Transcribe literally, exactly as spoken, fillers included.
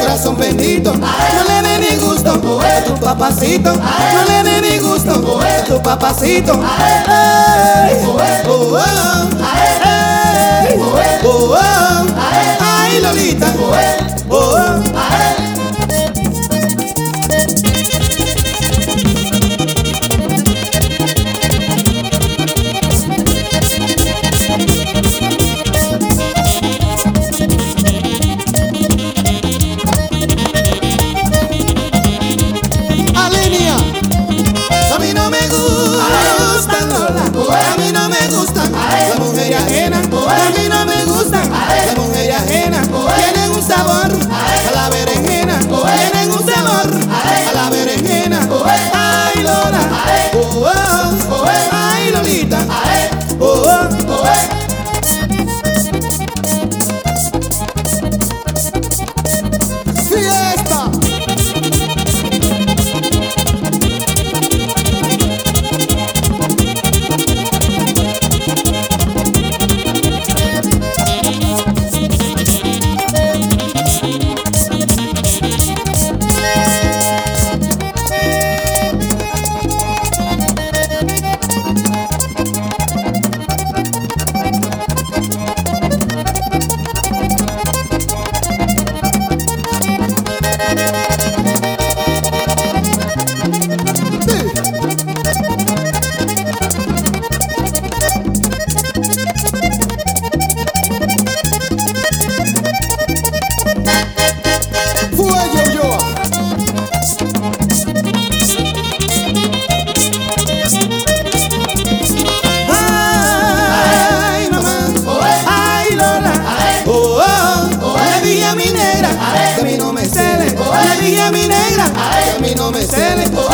corazón bendito, no le dé ni gusto a tu papacito, no le dé ni gusto a tu papacito. Ay, oh, oh, ay, oh, oh, ay, Lolita, oh, oh. La mujer ajena, a mí no me gustan. La mujer ajena tienen un sabor a la berenjena, tienen un sabor a la berenjena. Ay, Lola, oh, oh, ay, Lolita, oh, oh. Fiesta. A mi negra, que a mí no me cele,